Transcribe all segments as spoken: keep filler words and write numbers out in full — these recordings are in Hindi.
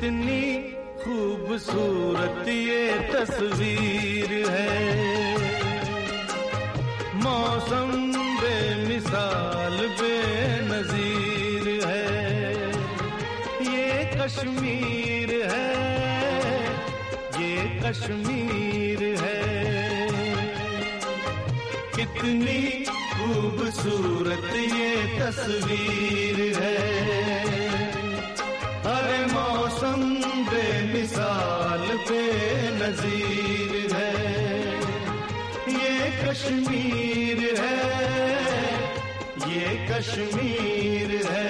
कितनी खूबसूरत ये तस्वीर है, मौसम बेमिसाल बेनज़ीर है। ये कश्मीर है, ये कश्मीर है, कितनी खूबसूरत ये तस्वीर है। अरे मौसम बेमिसाल बेनज़ीर है, ये कश्मीर है, ये कश्मीर है।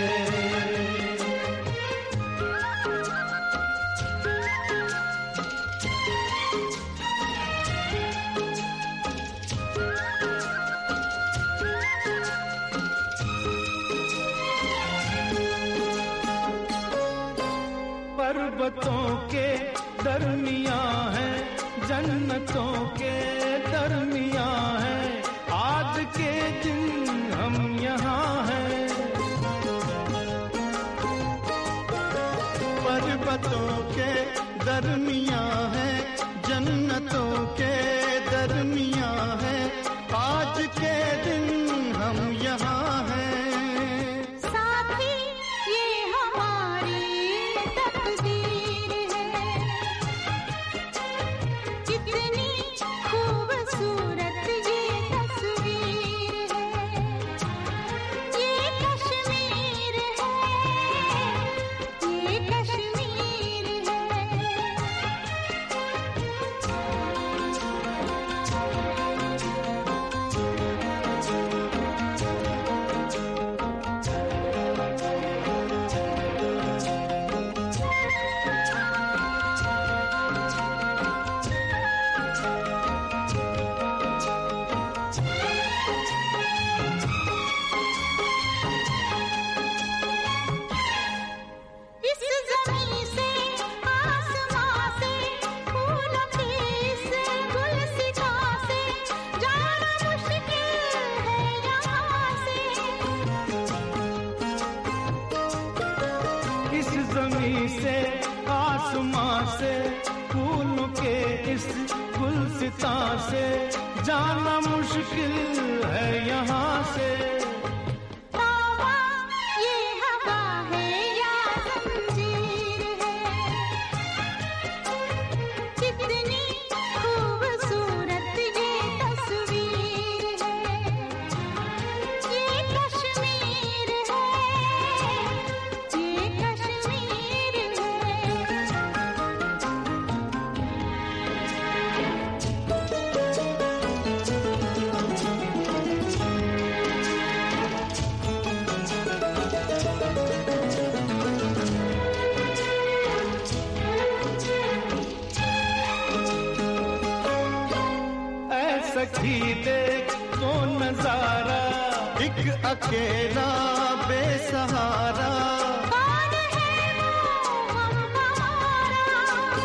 पर्वतों के दरमियां है, जन्नतों के दरमियां है, आज के दिन हम यहाँ हैं। पर्वतों के दरमियां है, जन्नतों के दरमियां है, आज के दिन हम यहाँ हैं। ज़मीं से आसमां से फूलों के इस गुलसिता से जाना मुश्किल है यहाँ से। ये हवा है या ज़ंजीर है, कितनी खूबसूरत ये तस्वीर है, ये कश्मीर है, ये कश्मीर है। सखी देख तो नजारा, एक अकेला बेसहारा, कौन है वो हमारा?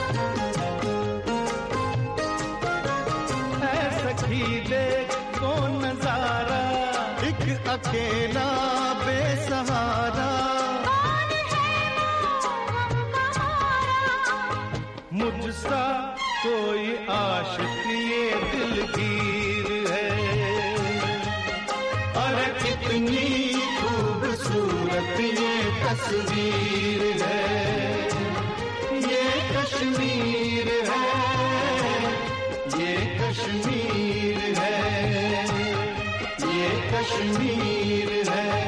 ऐ सखी देख तो नजारा, एक अकेला बेसहारा, कौन है वो हमारा? मुझसा कोई आशिक ये दिलगीर है। अरे कितनी खूबसूरत ये तस्वीर है, ये कश्मीर है, ये कश्मीर है, ये कश्मीर है।